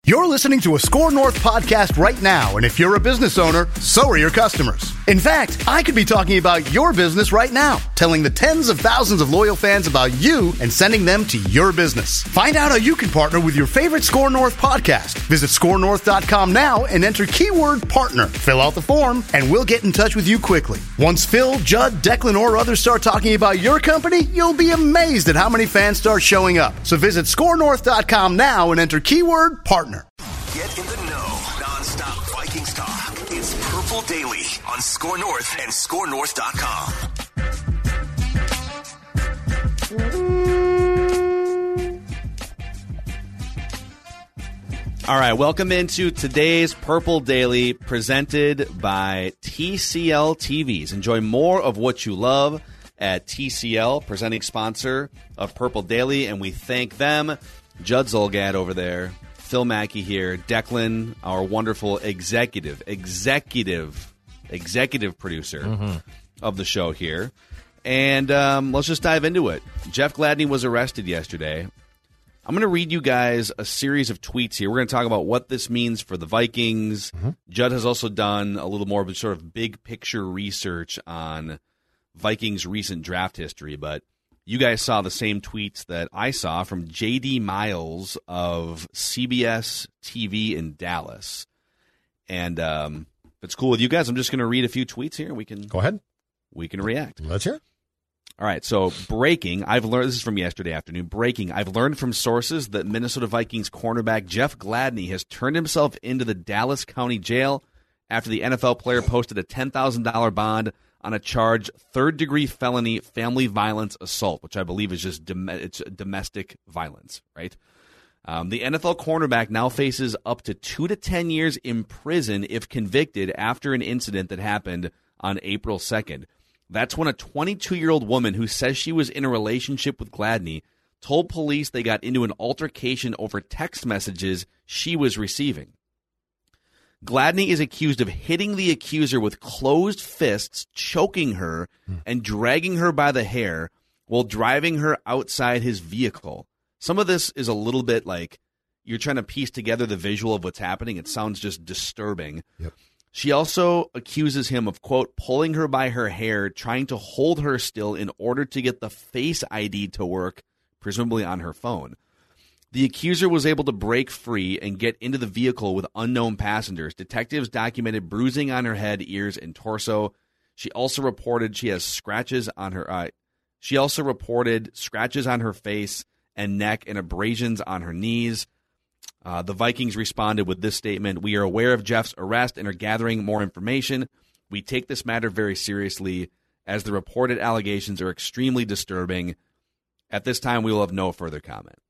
You're listening to a Score North podcast right now, and if you're a business owner, so are your customers. In fact, I could be talking about your business right now, telling the tens of thousands of loyal fans about you and sending them to your business. Find out how you can partner with your favorite Score North podcast. Visit scorenorth.com now and enter keyword partner. Fill out the form, and we'll get in touch with you quickly. Once Phil, Judd, Declan, or others start talking about your company, you'll be amazed at how many fans start showing up. So visit scorenorth.com now and enter keyword partner. Get in the know. Non-stop Vikings talk. It's Purple Daily on Score North and scorenorth.com. All right, welcome into today's Purple Daily presented by TCL TVs. Enjoy more of what you love at TCL, presenting sponsor of Purple Daily, and we thank them. Judd Zulgad over there. Phil Mackey here, Declan, our wonderful executive producer of the show here. And let's just dive into it. Jeff Gladney was arrested yesterday. I'm going to read you guys a series of tweets here. We're going to talk about what this means for the Vikings. Judd has also done a little more of a sort of big picture research on Vikings' recent draft history, but you guys saw the same tweets that I saw from J.D. Miles of CBS TV in Dallas. And if it's cool with you guys, I'm just going to read a few tweets here. We can go ahead. We can react. Let's hear. All right. So breaking. This is from yesterday afternoon. Breaking. I've learned from sources that Minnesota Vikings cornerback Jeff Gladney has turned himself into the Dallas County Jail after the NFL player posted a $10,000 bond on a charge, third-degree felony family violence assault, which I believe is just it's domestic violence, right? The NFL cornerback now faces up to 2 to 10 years in prison if convicted after an incident that happened on April 2nd. That's when a 22-year-old woman who says she was in a relationship with Gladney told police they got into an altercation over text messages she was receiving. Gladney is accused of hitting the accuser with closed fists, choking her, and dragging her by the hair while driving her outside his vehicle. Some of this is a little bit like you're trying to piece together the visual of what's happening. It sounds just disturbing. Yep. She also accuses him of, quote, pulling her by her hair, trying to hold her still in order to get the Face ID to work, presumably on her phone. The accuser was able to break free and get into the vehicle with unknown passengers. Detectives documented bruising on her head, ears, and torso. She also reported she has scratches on her She also reported scratches on her face and neck and abrasions on her knees. The Vikings responded with this statement: "We are aware of Jeff's arrest and are gathering more information. We take this matter very seriously, as the reported allegations are extremely disturbing. At this time, we will have no further comment."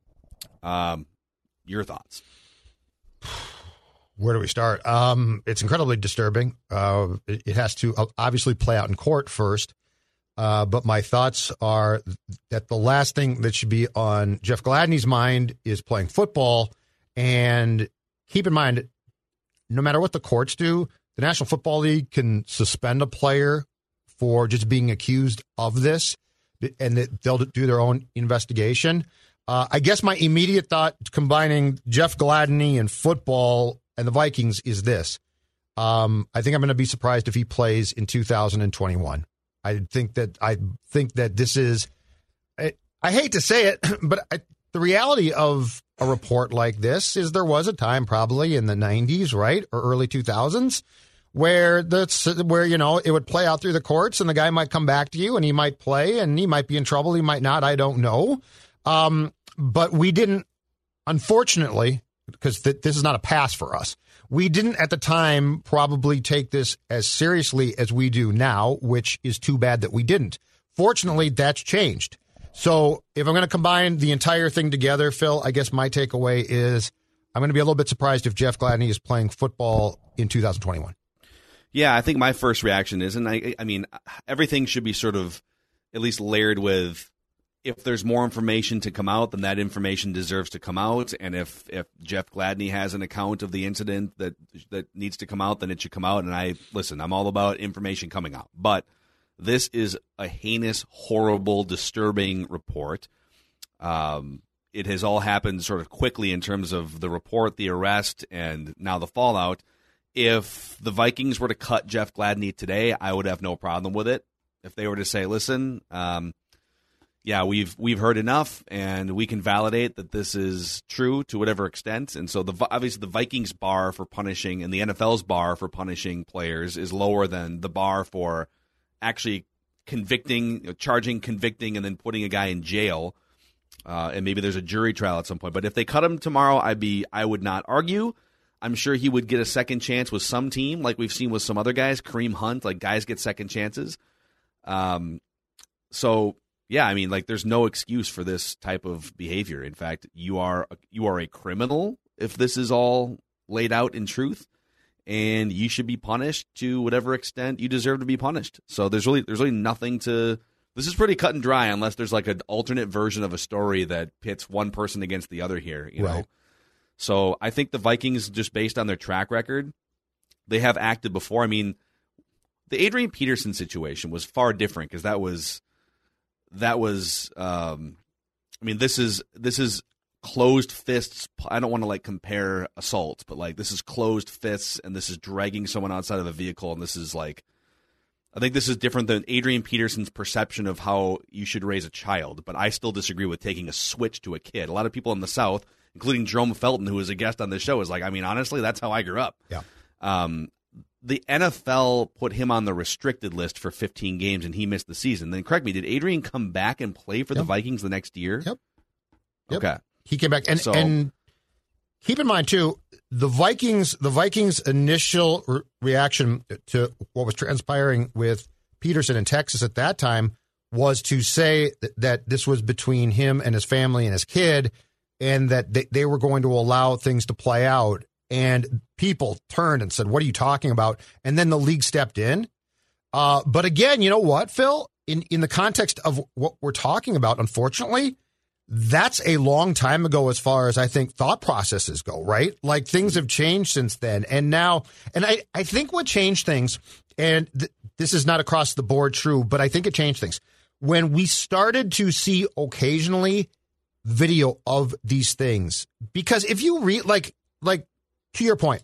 Your thoughts? Where do we start? It's incredibly disturbing. It has to obviously play out in court first. But my thoughts are that the last thing that should be on Jeff Gladney's mind is playing football. And keep in mind, no matter what the courts do, the National Football League can suspend a player for just being accused of this, and they'll do their own investigation. I guess my immediate thought combining Jeff Gladney and football and the Vikings is this. I think I'm going to be surprised if he plays in 2021. I think that this is, I hate to say it, but the reality of a report like this is there was a time probably in the 90s, right, or early 2000s where it would play out through the courts and the guy might come back to you and he might play and he might be in trouble. He might not. I don't know. But we didn't, unfortunately, because this is not a pass for us. We didn't at the time probably take this as seriously as we do now, which is too bad that we didn't. Fortunately, that's changed. So if I'm going to combine the entire thing together, Phil, I guess my takeaway is I'm going to be a little bit surprised if Jeff Gladney is playing football in 2021. Yeah, I think my first reaction is, and I mean, everything should be sort of at least layered with, if there's more information to come out, then that information deserves to come out. And if Jeff Gladney has an account of the incident that needs to come out, then it should come out. And I'm all about information coming out. But this is a heinous, horrible, disturbing report. it has all happened sort of quickly in terms of the report, the arrest, and now the fallout. If the Vikings were to cut Jeff Gladney today, I would have no problem with it. If they were to say, listen, we've heard enough, and we can validate that this is true to whatever extent. And so obviously the Vikings bar for punishing and the NFL's bar for punishing players is lower than the bar for actually charging, convicting, and then putting a guy in jail. And maybe there's a jury trial at some point. But if they cut him tomorrow, I would not argue. I'm sure he would get a second chance with some team, like we've seen with some other guys. Kareem Hunt, like guys get second chances. So yeah, I mean, like there's no excuse for this type of behavior. In fact, you are a criminal if this is all laid out in truth, and you should be punished to whatever extent you deserve to be punished. So there's really nothing to. This is pretty cut and dry, unless there's like an alternate version of a story that pits one person against the other here. You know? So I think the Vikings, just based on their track record, they have acted before. I mean, the Adrian Peterson situation was far different because that was. I mean, this is closed fists. I don't want to like compare assault, but like this is closed fists, and this is dragging someone outside of a vehicle, and this is like. I think this is different than Adrian Peterson's perception of how you should raise a child, but I still disagree with taking a switch to a kid. A lot of people in the South, including Jerome Felton, who was a guest on this show, is like, I mean, honestly, that's how I grew up. Yeah. The NFL put him on the restricted list for 15 games, and he missed the season. Then correct me, did Adrian come back and play for the Vikings the next year? Yep. Okay. He came back, and keep in mind too, the Vikings' initial reaction to what was transpiring with Peterson in Texas at that time was to say that this was between him and his family and his kid, and that they were going to allow things to play out. And people turned and said, what are you talking about? And then the league stepped in. But again, you know what, Phil? In the context of what we're talking about, unfortunately, that's a long time ago as far as I think thought processes go, right? Like things have changed since then. And now, and I think what changed things, and this is not across the board true, but I think it changed things. When we started to see occasionally video of these things, because if you read, like to your point,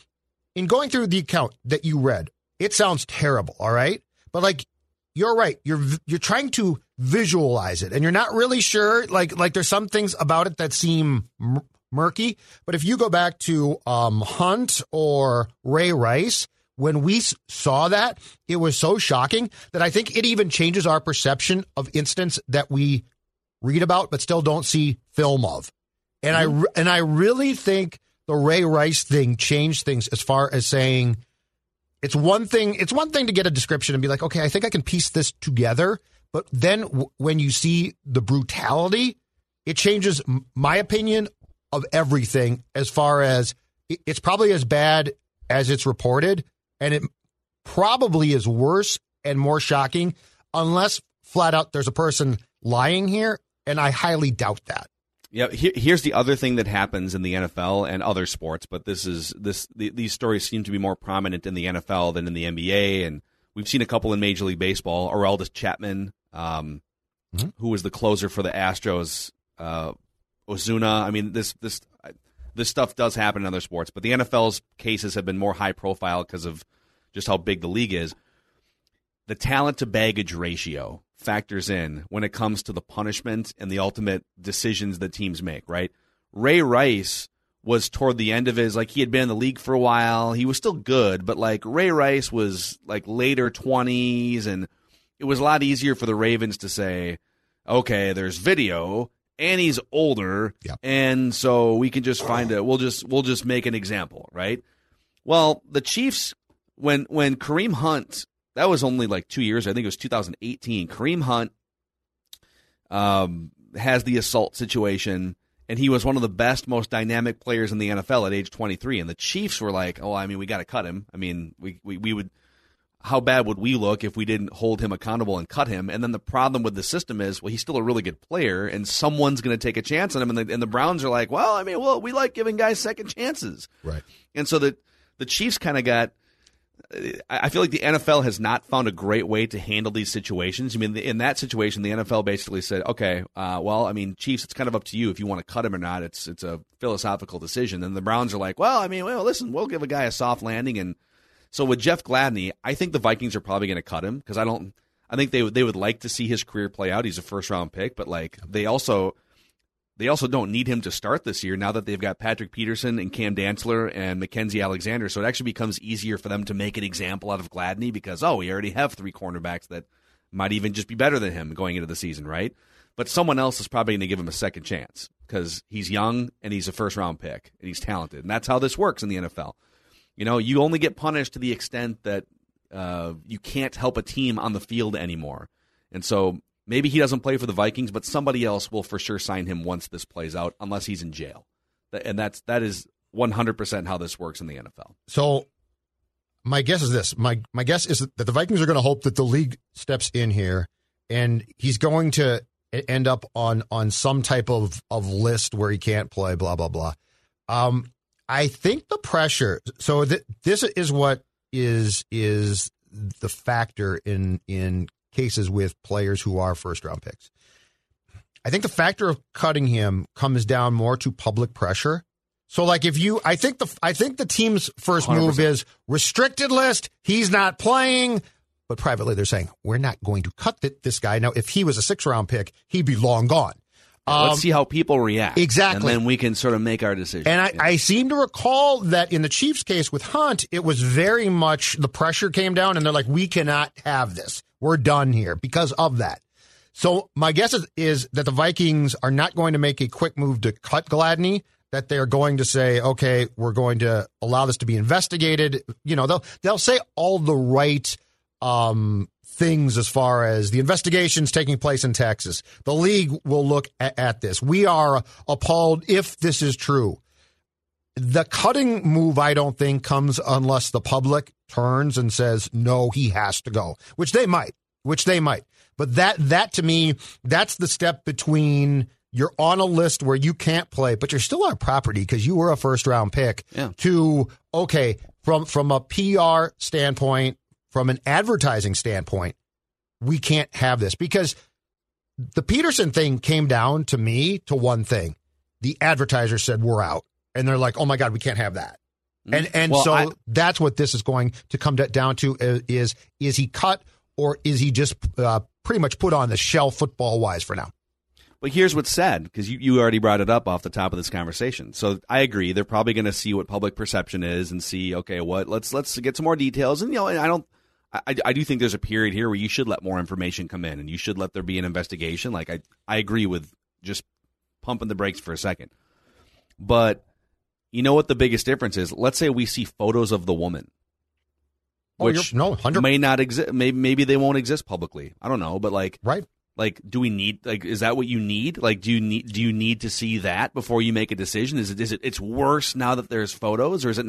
in going through the account that you read, it sounds terrible, all right? But like, you're right. You're trying to visualize it, and you're not really sure. Like there's some things about it that seem murky. But if you go back to Hunt or Ray Rice, when we saw that, it was so shocking that I think it even changes our perception of incidents that we read about but still don't see film of. And I really think the Ray Rice thing changed things as far as saying. It's one thing to get a description and be like, okay, I think I can piece this together. But then when you see the brutality, it changes my opinion of everything as far as it's probably as bad as it's reported. And it probably is worse and more shocking unless flat out there's a person lying here. And I highly doubt that. Yeah, here's the other thing that happens in the NFL and other sports, but these stories seem to be more prominent in the NFL than in the NBA, and we've seen a couple in Major League Baseball. Aroldis Chapman, who was the closer for the Astros, Ozuna. I mean, this stuff does happen in other sports, but the NFL's cases have been more high profile because of just how big the league is. The talent to baggage ratio factors in when it comes to the punishment and the ultimate decisions that teams make, right? Ray Rice was toward the end of his, like he had been in the league for a while. He was still good, but like Ray Rice was like later 20s, and it was a lot easier for the Ravens to say, okay, there's video and he's older. Yep. And so we can just we'll just make an example, right? Well, the Chiefs, when Kareem Hunt, that was only like 2 years. I think it was 2018. Kareem Hunt has the assault situation, and he was one of the best, most dynamic players in the NFL at age 23. And the Chiefs were like, "Oh, I mean, we got to cut him. I mean, we would. How bad would we look if we didn't hold him accountable and cut him?" And then the problem with the system is, well, he's still a really good player, and someone's going to take a chance on him. And the Browns are like, "Well, I mean, we like giving guys second chances." Right. And so the Chiefs kind of got I feel like the NFL has not found a great way to handle these situations. I mean, in that situation, the NFL basically said, okay, well, I mean, Chiefs, it's kind of up to you if you want to cut him or not. It's a philosophical decision. And the Browns are like, well, I mean, listen, we'll give a guy a soft landing. And so with Jeff Gladney, I think the Vikings are probably going to cut him because I think they would like to see his career play out. He's a first-round pick, but like they also don't need him to start this year now that they've got Patrick Peterson and Cam Dantzler and Mackenzie Alexander. So it actually becomes easier for them to make an example out of Gladney because, we already have 3 cornerbacks that might even just be better than him going into the season, right? But someone else is probably going to give him a second chance because he's young and he's a first-round pick and he's talented. And that's how this works in the NFL. You know, you only get punished to the extent that you can't help a team on the field anymore. And so maybe he doesn't play for the Vikings, but somebody else will for sure sign him once this plays out, unless he's in jail. And that is 100% how this works in the NFL. So my guess is this. My guess is that the Vikings are going to hope that the league steps in here, and he's going to end up on some type of list where he can't play, blah, blah, blah. I think the pressure, so this is what is the factor in cases with players who are first-round picks. I think the factor of cutting him comes down more to public pressure. So, like, I think the team's first 100%. Move is restricted list. He's not playing, but privately they're saying we're not going to cut this guy. Now, if he was a 6th-round pick, he'd be long gone. Let's see how people react. Exactly. And then we can sort of make our decision. And I seem to recall that in the Chiefs case with Hunt, it was very much the pressure came down and they're like, we cannot have this. We're done here because of that. So my guess is that the Vikings are not going to make a quick move to cut Gladney, that they're going to say, okay, we're going to allow this to be investigated. You know, they'll say all the right things as far as the investigations taking place in Texas. The league will look at this. We are appalled if this is true. The cutting move, I don't think, comes unless the public turns and says, no, he has to go, which they might. But that to me, that's the step between you're on a list where you can't play, but you're still on property because you were a first-round pick, to, okay, from a PR standpoint, from an advertising standpoint, we can't have this. Because the Peterson thing came down to me to one thing. The advertiser said, we're out. And they're like, oh, my God, we can't have that. And that's what this is going to come down to is he cut or is he just pretty much put on the shelf football-wise for now? But here's what's sad, because you already brought it up off the top of this conversation. So I agree. They're probably going to see what public perception is and see, okay, let's get some more details. And, I do think there's a period here where you should let more information come in and you should let there be an investigation. Like, I agree with just pumping the brakes for a second. But you know what the biggest difference is? Let's say we see photos of the woman, which may not exist. Maybe they won't exist publicly. I don't know. But right. Like, do we need, is that what you need? Like, do you need to see that before you make a decision? Is it it's worse now that there's photos, or is it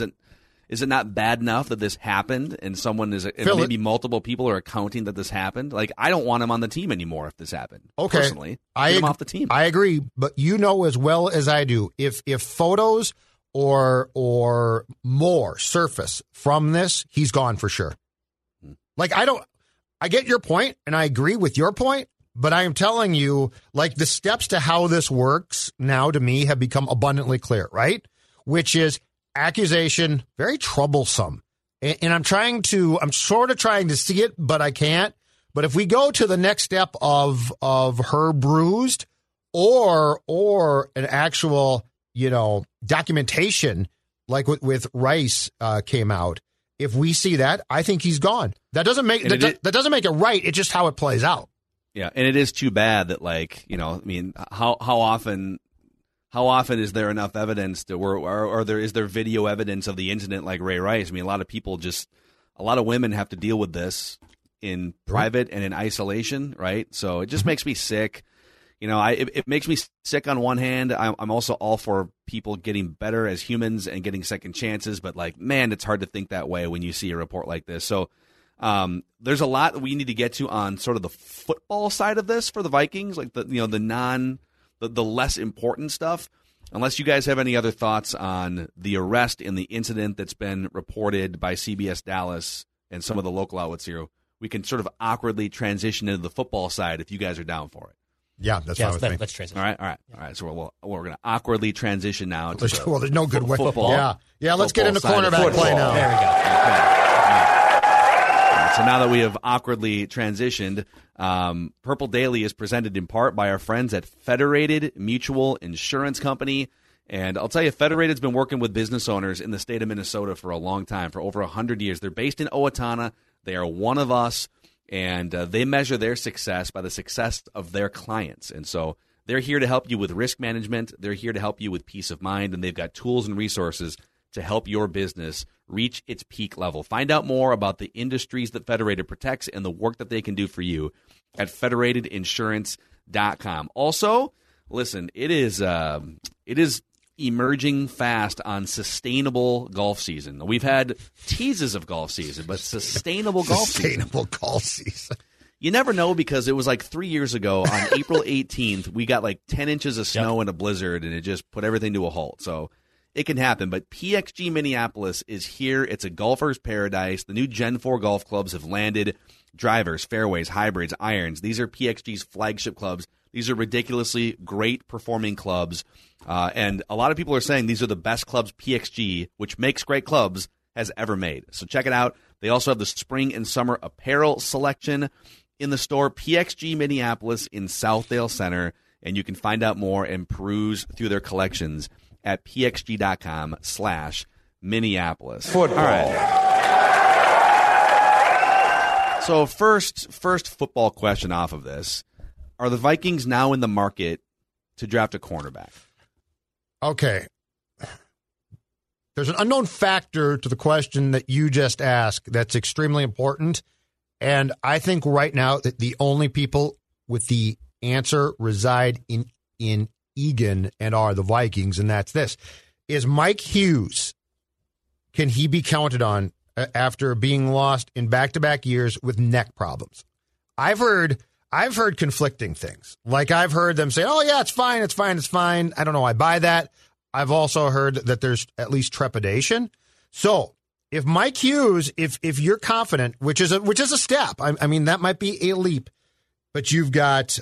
not bad enough that this happened and maybe multiple people are accounting that this happened? Like, I don't want him on the team anymore if this happened. Okay. Personally, get him off the team. I agree, but you know as well as I do, if photos or more surface from this, he's gone for sure. Like, I get your point, and I agree with your point, but I am telling you, like, the steps to how this works now to me have become abundantly clear, right? Which is accusation, very troublesome. And I'm sort of trying to see it, but I can't. But if we go to the next step of her bruised or an actual, documentation like with Rice came out, if we see that, I think he's gone. That doesn't make it right. It's just how it plays out. Yeah, and it is too bad that, how often is there enough evidence is there video evidence of the incident like Ray Rice? I mean, a lot of women have to deal with this in private and in isolation, right? So it just makes me sick. It makes me sick on one hand. I'm also all for people getting better as humans and getting second chances, but man, it's hard to think that way when you see a report like this. So there's a lot we need to get to on sort of the football side of this for the Vikings, like the less important stuff. unless you guys have any other thoughts on the arrest and the incident that's been reported by CBS Dallas and some of the local outlets here, we can sort of awkwardly transition into the football side if you guys are down for it. Yeah, that's fine with me. Let's transition. All right. So we're going to awkwardly transition now. To there's no good way. Football. Yeah. Let's get into cornerback play now. There we go. So now that we have awkwardly transitioned, Purple Daily is presented in part by our friends at Federated Mutual Insurance Company. And I'll tell you, Federated's been working with business owners in the state of Minnesota for a long time, for over 100 years. They're based in Owatonna. They are one of us, and they measure their success by the success of their clients. And so they're here to help you with risk management. They're here to help you with peace of mind, and they've got tools and resources to help your business reach its peak level. Find out more about the industries that Federated protects and the work that they can do for you at federatedinsurance.com. Also, listen, it is emerging fast on sustainable golf season. We've had teases of golf season, but sustainable golf season. You never know, because it was like 3 years ago on April 18th, we got like 10 inches of snow and a blizzard, and it just put everything to a halt. So it can happen, but PXG Minneapolis is here. It's a golfer's paradise. The new Gen 4 golf clubs have landed. Drivers, fairways, hybrids, irons. These are PXG's flagship clubs. These are ridiculously great performing clubs. And a lot of people are saying these are the best clubs PXG, which makes great clubs, has ever made. So check it out. They also have the spring and summer apparel selection in the store, PXG Minneapolis in Southdale Center. And you can find out more and peruse through their collections at pxg.com/Minneapolis. Football. All right. So first football question off of this. Are the Vikings now in the market to draft a cornerback? Okay. There's an unknown factor to the question that you just asked that's extremely important. And I think right now that the only people with the answer reside in Eagan and are the Vikings, and that's this. Is Mike Hughes, can he be counted on after being lost in back-to-back years with neck problems? I've heard conflicting things. Like I've heard them say, oh, yeah, it's fine. I don't know. I buy that. I've also heard that there's at least trepidation. So if Mike Hughes, if you're confident, which is a step, I mean, that might be a leap, but you've got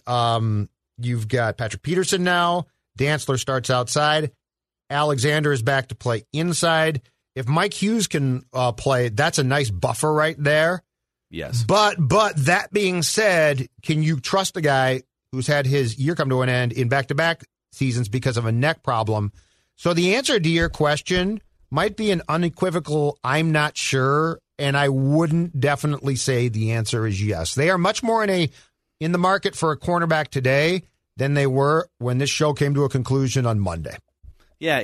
Patrick Peterson now. Dantzler starts outside. Alexander is back to play inside. If Mike Hughes can play, that's a nice buffer right there. Yes. But that being said, can you trust a guy who's had his year come to an end in back-to-back seasons because of a neck problem? So the answer to your question might be an unequivocal, I'm not sure, and I wouldn't definitely say the answer is yes. They are much more in the market for a cornerback today than they were when this show came to a conclusion on Monday. Yeah,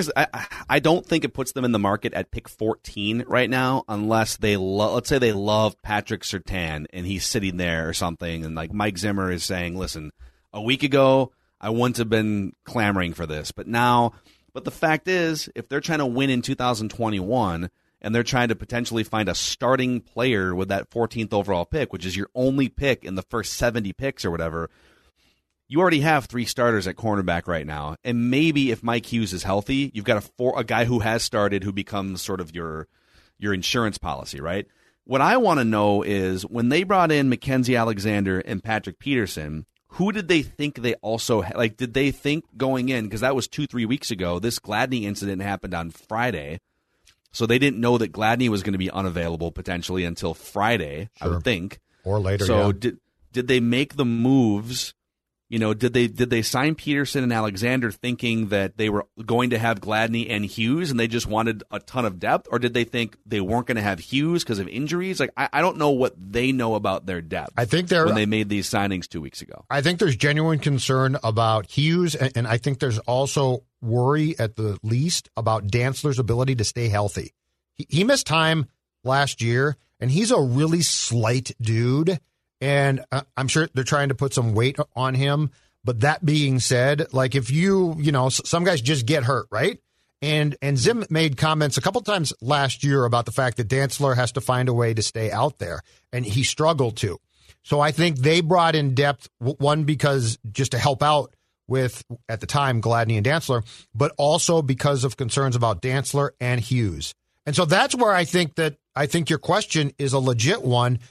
I don't think it puts them in the market at pick 14 right now, unless let's say they love Patrick Surtain and he's sitting there or something, and like Mike Zimmer is saying, listen, a week ago I wouldn't have been clamoring for this, but the fact is, if they're trying to win in 2021 and they're trying to potentially find a starting player with that 14th overall pick, which is your only pick in the first 70 picks or whatever, you already have 3 starters at cornerback right now. And maybe if Mike Hughes is healthy, you've got a guy who has started who becomes sort of your insurance policy, right? What I want to know is when they brought in Mackenzie Alexander and Patrick Peterson, who did they think they also like? Did they think going in, because that was 2-3 weeks ago, this Gladney incident happened on Friday, so they didn't know that Gladney was going to be unavailable potentially until Friday, sure. I would think. Or later, so yeah. Did they make the moves? You know, did they sign Peterson and Alexander thinking that they were going to have Gladney and Hughes and they just wanted a ton of depth? Or did they think they weren't going to have Hughes because of injuries? Like, I don't know what they know about their depth. I think when they made these signings 2 weeks ago. I think there's genuine concern about Hughes, and I think there's also worry at the least about Dantzler's ability to stay healthy. He missed time last year, and he's a really slight dude. And I'm sure they're trying to put some weight on him. But that being said, like if some guys just get hurt, right? And Zim made comments a couple times last year about the fact that Dantzler has to find a way to stay out there. And he struggled to. So I think they brought in depth, one, because just to help out with, at the time, Gladney and Dantzler, but also because of concerns about Dantzler and Hughes. And so that's where I think your question is a legit one.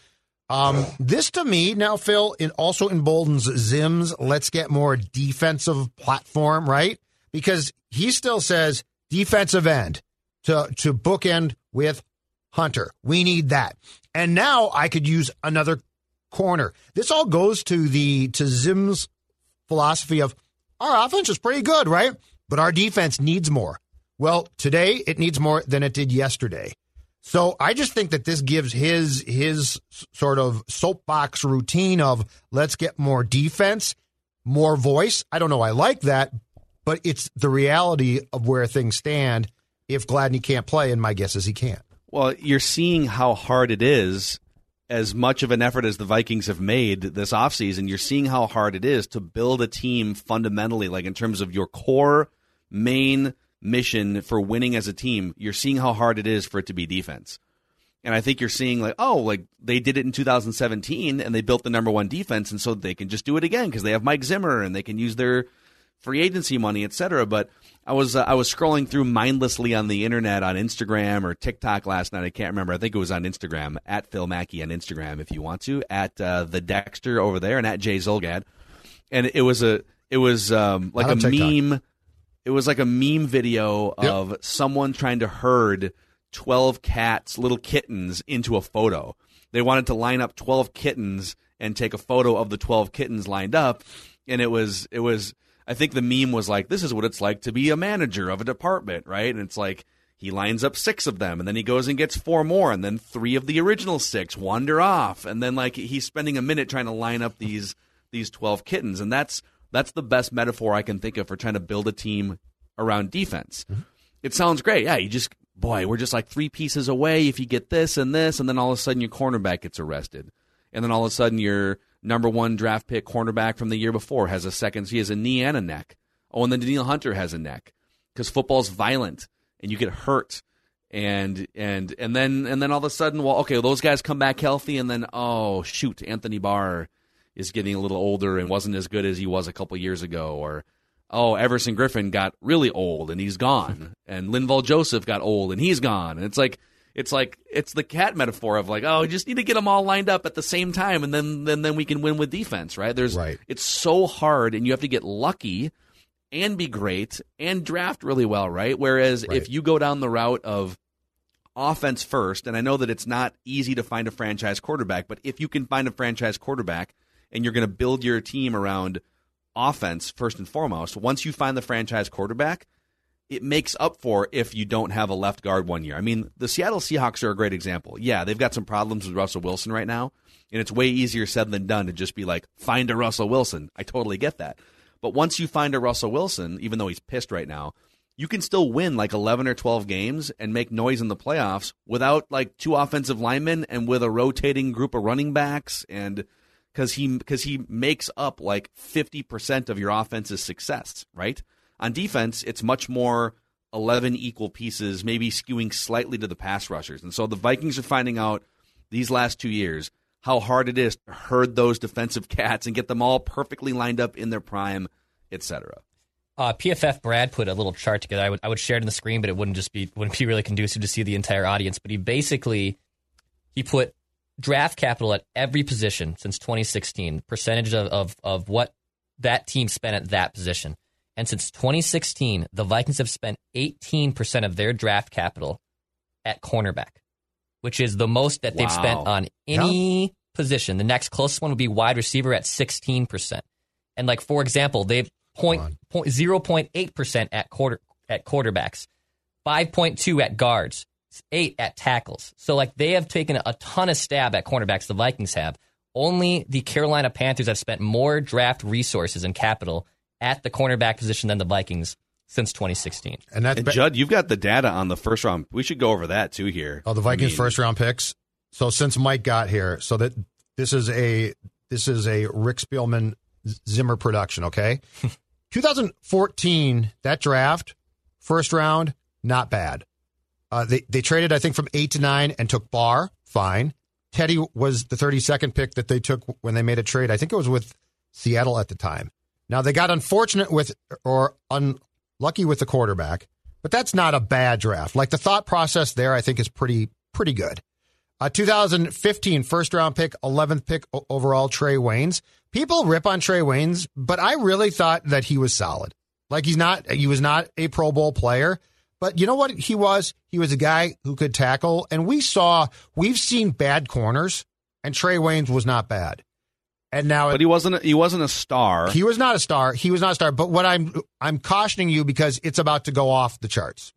This to me now, Phil, it also emboldens Zim's let's get more defensive platform, right? Because he still says defensive end to bookend with Hunter. We need that. And now I could use another corner. This all goes to Zim's philosophy of our offense is pretty good, right? But our defense needs more. Well, today it needs more than it did yesterday. So I just think that this gives his sort of soapbox routine of let's get more defense, more voice. I don't know. I like that, but it's the reality of where things stand. If Gladney can't play, and my guess is he can't. Well, you're seeing how hard it is. As much of an effort as the Vikings have made this offseason, you're seeing how hard it is to build a team fundamentally, like in terms of your core main mission for winning as a team. You're seeing how hard it is for it to be defense. And I think you're seeing like they did it in 2017 and they built the number one defense, and so they can just do it again because they have Mike Zimmer and they can use their free agency money, etc. But I was scrolling through mindlessly on the internet on Instagram or TikTok last night. I can't remember. I think it was on Instagram, at Phil Mackey on Instagram if you want to, at the Dexter over there, and at Jay Zolgad. And it was like a meme. It was like a meme video of someone trying to herd 12 cats, little kittens, into a photo. They wanted to line up 12 kittens and take a photo of the 12 kittens lined up, and it was. I think the meme was like, this is what it's like to be a manager of a department, right? And it's like he lines up 6 of them, and then he goes and gets 4 more, and then 3 of the original 6 wander off, and then like he's spending a minute trying to line up these 12 kittens, and that's the best metaphor I can think of for trying to build a team around defense. Mm-hmm. It sounds great. Yeah, we're just like 3 pieces away if you get this, and then all of a sudden your cornerback gets arrested. And then all of a sudden your number 1 draft pick cornerback from the year before has he has a knee and a neck. Oh, and then Danielle Hunter has a neck because football's violent and you get hurt. And then all of a sudden, well, okay, those guys come back healthy, and then, oh, shoot, Anthony Barr is getting a little older and wasn't as good as he was a couple years ago. Or, oh, Everson Griffin got really old and he's gone. And Linval Joseph got old and he's gone. And it's the cat metaphor of like, oh, you just need to get them all lined up at the same time, and then we can win with defense, right? It's so hard, and you have to get lucky and be great and draft really well, right? Whereas if you go down the route of offense first, and I know that it's not easy to find a franchise quarterback, but if you can find a franchise quarterback and you're going to build your team around offense first and foremost, once you find the franchise quarterback, it makes up for if you don't have a left guard one year. I mean, the Seattle Seahawks are a great example. Yeah, they've got some problems with Russell Wilson right now, and it's way easier said than done to just be like, find a Russell Wilson. I totally get that. But once you find a Russell Wilson, even though he's pissed right now, you can still win like 11 or 12 games and make noise in the playoffs without like 2 offensive linemen and with a rotating group of running backs, and because he makes up like 50% of your offense's success, right? On defense, it's much more 11 equal pieces, maybe skewing slightly to the pass rushers. And so the Vikings are finding out these last 2 years how hard it is to herd those defensive cats and get them all perfectly lined up in their prime, etc. PFF Brad put a little chart together. I would share it on the screen, but it wouldn't be really conducive to see the entire audience. But he put draft capital at every position since 2016, percentage of what that team spent at that position. And since 2016, the Vikings have spent 18% of their draft capital at cornerback, which is the most that they've spent on any position. The next closest one would be wide receiver at 16%. And like, for example, they've 0.8% at quarterbacks, 5.2 at guards, 8 at tackles. So like they have taken a ton of stab at cornerbacks, the Vikings have. Only the Carolina Panthers have spent more draft resources and capital at the cornerback position than the Vikings since 2016. And Judd, you've got the data on the first round. We should go over that too here. Oh, the Vikings first round picks. So since Mike got here, so that this is a Rick Spielman Zimmer production, okay? 2014, that draft, first round, not bad. They traded, I think, from 8 to 9 and took Barr, fine. Teddy was the 32nd pick that they took when they made a trade. I think it was with Seattle at the time. Now, they got unfortunate with or unlucky with the quarterback, but that's not a bad draft. Like, the thought process there, I think, is pretty good. 2015 first-round pick, 11th pick overall, Trey Waynes. People rip on Trey Waynes, but I really thought that he was solid. Like, he was not a Pro Bowl player, but you know what he was? He was a guy who could tackle, and we've seen bad corners, and Trey Waynes was not bad. And now, but he wasn't a star. He was not a star. But what I'm cautioning you, because it's about to go off the charts.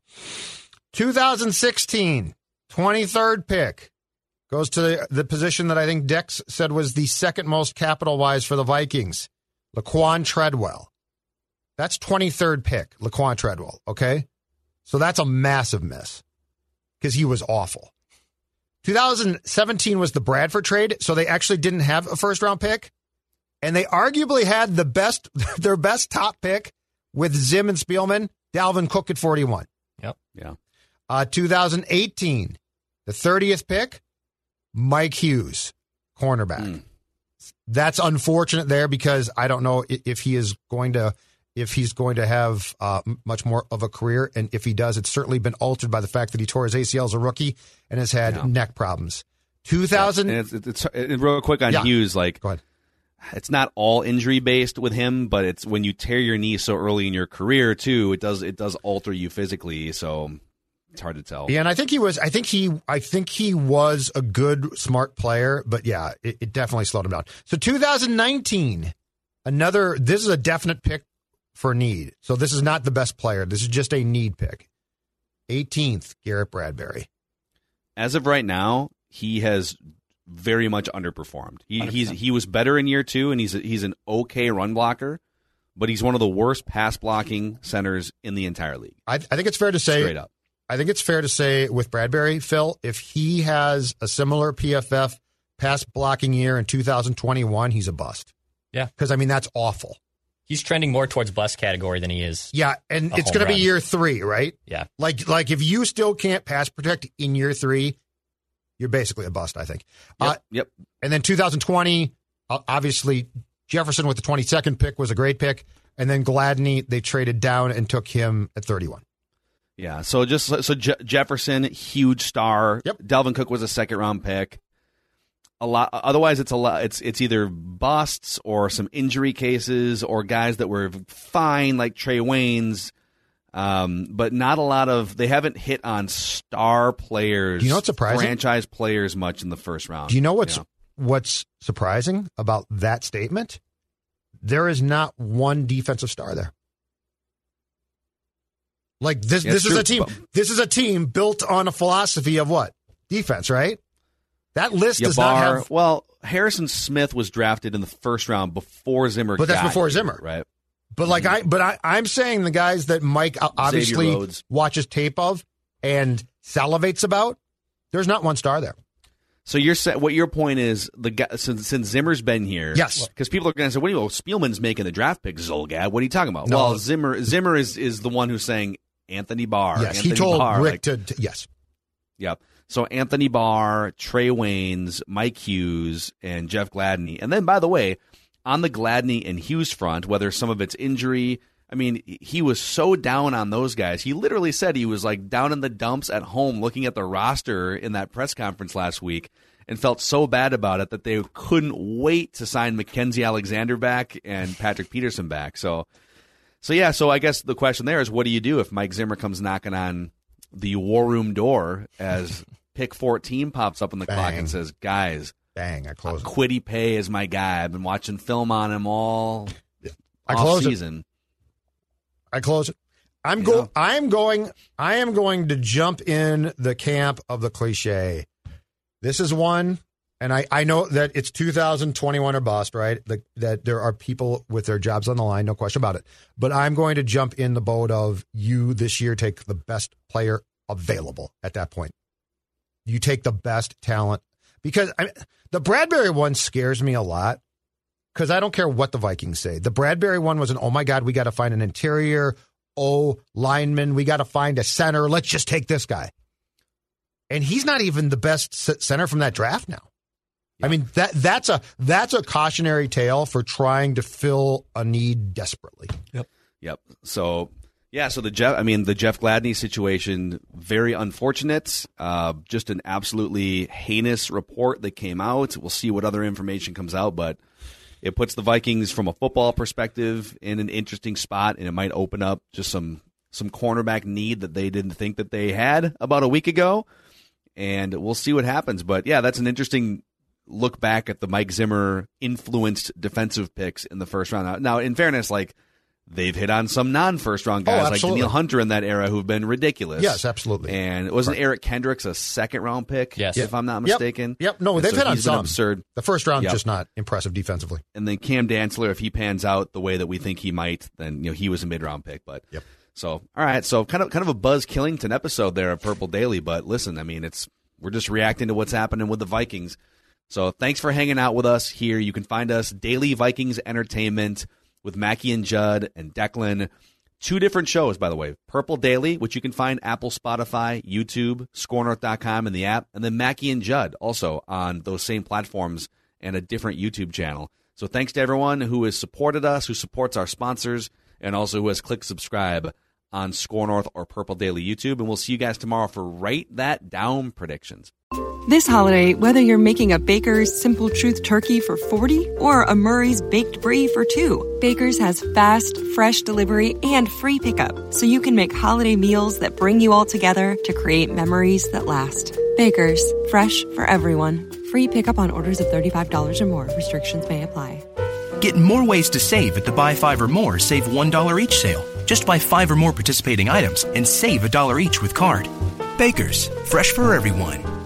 2016, 23rd pick, goes to the position that I think Dex said was the second most capital-wise for the Vikings, Laquan Treadwell. That's 23rd pick, Laquan Treadwell, okay? So that's a massive miss because he was awful. 2017 was the Bradford trade, so they actually didn't have a first-round pick, and they arguably had their best top pick with Zim and Spielman, Dalvin Cook at 41. Yep. Yeah. 2018, the 30th pick, Mike Hughes, cornerback. That's unfortunate there because I don't know if he's going to have much more of a career. And if he does, it's certainly been altered by the fact that he tore his ACL as a rookie and has had neck problems. 2000. It's real quick on Hughes. Like, go ahead. It's not all injury based with him, but it's when you tear your knee so early in your career too, it does alter you physically. So it's hard to tell. Yeah, and I think he was a good, smart player, but yeah, it definitely slowed him down. So 2019, this is a definite pick for need. So this is not the best player. This is just a need pick. 18th, Garrett Bradbury. As of right now, he has very much underperformed. He was better in year 2, and he's an okay run blocker, but he's one of the worst pass blocking centers in the entire league. I think it's fair to say straight up. I think it's fair to say with Bradbury, Phil, if he has a similar PFF pass blocking year in 2021, he's a bust. Yeah. Because, I mean, that's awful. He's trending more towards bust category than he is. Yeah, and it's going to be year 3, right? Yeah. Like if you still can't pass protect in year 3, you're basically a bust, I think. Yep. And then 2020, obviously, Jefferson with the 22nd pick was a great pick. And then Gladney, they traded down and took him at 31. Yeah, so Jefferson, huge star. Yep. Dalvin Cook was a second-round pick. Otherwise, it's either busts or some injury cases or guys that were fine, like Trey Waynes, but not a lot of. They haven't hit on star players. Do you know what's surprising? Franchise players much in the first round. Do you know what's surprising about that statement? There is not one defensive star there. Like this is a team. This is a team built on a philosophy of what? Defense, right? That list does not have. Well, Harrison Smith was drafted in the first round before Zimmer. But that's before Zimmer, right? But I'm saying the guys that Mike obviously watches tape of and salivates about. There's not one star there. So what your point is, the guy, since Zimmer's been here, yes, because people are going to say, "What do you know? Spielman's making the draft pick, Zolgad. What are you talking about?" No. Well, Zimmer is the one who's saying Anthony Barr. Yes, Anthony he told Barr, Rick to yes. Yep. So Anthony Barr, Trey Waynes, Mike Hughes, and Jeff Gladney. And then, by the way, on the Gladney and Hughes front, whether some of it's injury, I mean, he was so down on those guys. He literally said he was like down in the dumps at home looking at the roster in that press conference last week and felt so bad about it that they couldn't wait to sign Mackenzie Alexander back and Patrick Peterson back. So I guess the question there is, what do you do if Mike Zimmer comes knocking on the war room door as pick 14 pops up on the clock and says, "Guys, bang! I close. Kwity Paye is my guy. I've been watching film on him all season." I close it. I am going to jump in the camp of the cliche. This is one, and I know that it's 2021 or bust, right? That there are people with their jobs on the line, no question about it. But I'm going to jump in the boat of you this year take the best player available at that point. You take the best talent. Because the Bradbury one scares me a lot because I don't care what the Vikings say. The Bradbury one was oh my God, we got to find an interior lineman. We got to find a center. Let's just take this guy. And he's not even the best center from that draft now. I mean, that's a cautionary tale for trying to fill a need desperately. Yep. So the Jeff Gladney situation, very unfortunate. Just an absolutely heinous report that came out. We'll see what other information comes out, but it puts the Vikings from a football perspective in an interesting spot, and it might open up just some cornerback need that they didn't think that they had about a week ago. And we'll see what happens. But yeah, that's an interesting look back at the Mike Zimmer influenced defensive picks in the first round. Now, in fairness, like, they've hit on some non-first round guys like Danielle Hunter in that era who've been ridiculous. Yes, absolutely. And wasn't Eric Kendricks a second round pick? Yes, if I'm not mistaken. Yep. No, they've hit on some. Absurd. The first round just not impressive defensively. And then Cam Dantzler, if he pans out the way that we think he might, then he was a mid round pick. But so all right, so kind of a Buzz Killington episode there of Purple Daily. But listen, I mean, we're just reacting to what's happening with the Vikings. So thanks for hanging out with us here. You can find us Daily Vikings Entertainment with Mackie and Judd and Declan. 2 different shows, by the way. Purple Daily, which you can find Apple, Spotify, YouTube, scorenorth.com, and the app. And then Mackie and Judd also on those same platforms and a different YouTube channel. So thanks to everyone who has supported us, who supports our sponsors, and also who has clicked subscribe on Score North or Purple Daily YouTube. And we'll see you guys tomorrow for Write That Down predictions. This holiday, whether you're making a Baker's Simple Truth turkey for 40 or a Murray's Baked Brie for 2, Baker's has fast, fresh delivery and free pickup, so you can make holiday meals that bring you all together to create memories that last. Baker's, fresh for everyone. Free pickup on orders of $35 or more. Restrictions may apply. Get more ways to save at the Buy 5 or More Save $1 each sale. Just buy 5 or more participating items and save $1 each with card. Baker's, fresh for everyone.